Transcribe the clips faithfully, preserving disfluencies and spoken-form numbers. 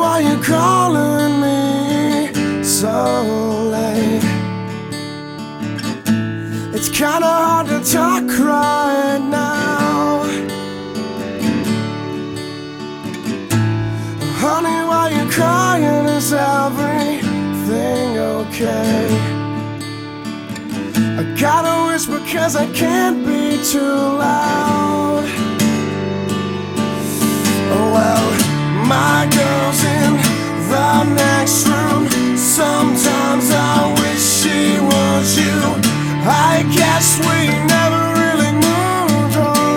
why you're calling me so late. It's kinda hard to talk right now. Honey, why you crying? Is everything okay? I gotta whisper 'cause I can't be too loud. Oh well, my girl's in the next room. Sometimes I wish she was you. I guess we never really moved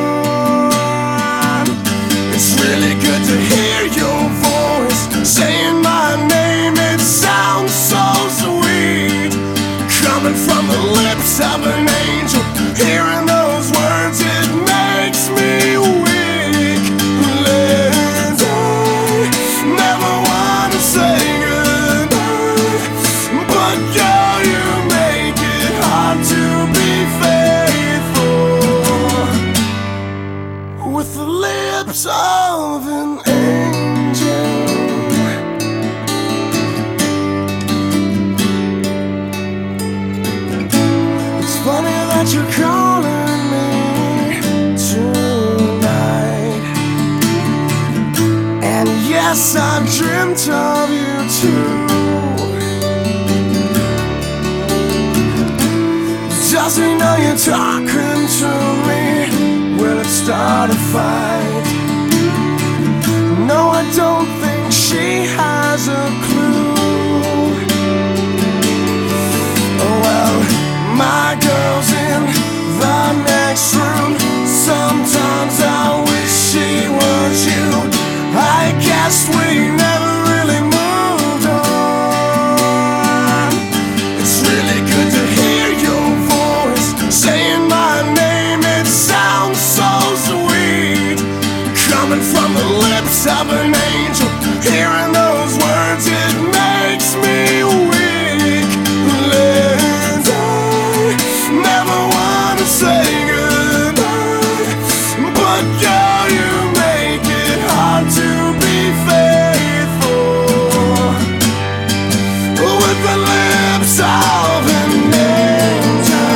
on. It's really good to hear your voice saying my name. It sounds so sweet, coming from the lips of an angel. Hearing those words, it makes me weak. And I never want to say goodbye, but girl, you make it hard to be faithful with the lips of an angel. Funny that you're calling me tonight. And yes, I've dreamt of you too. Does he know you're talking to me? Will it start a fight? No, I don't think she has a clue. Oh well, my girl's in the next room. Sometimes I wish she was you. I guess we never really moved on. It's really good to hear your voice saying my name. It sounds so sweet, coming from the lips of an angel. Hearing those words, it makes me weak. And I never want to say goodbye, but girl, you make it hard to be faithful with the lips of an angel.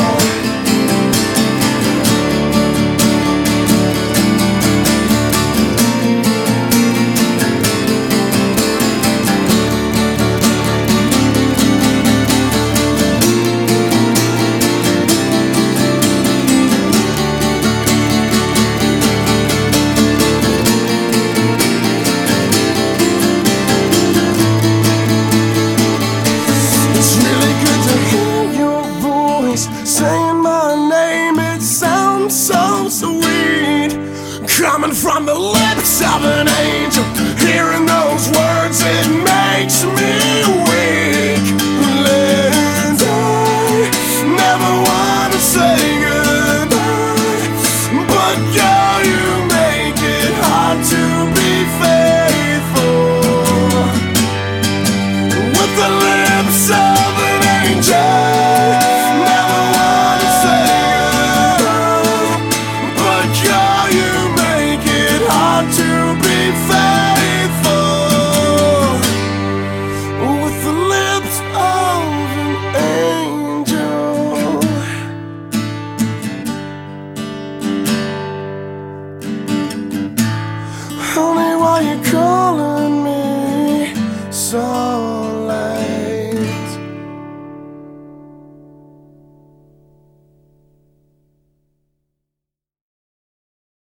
Saying my name, it sounds so sweet, coming from the lips of an angel. Hearing those words, it makes me weak. And I never want to say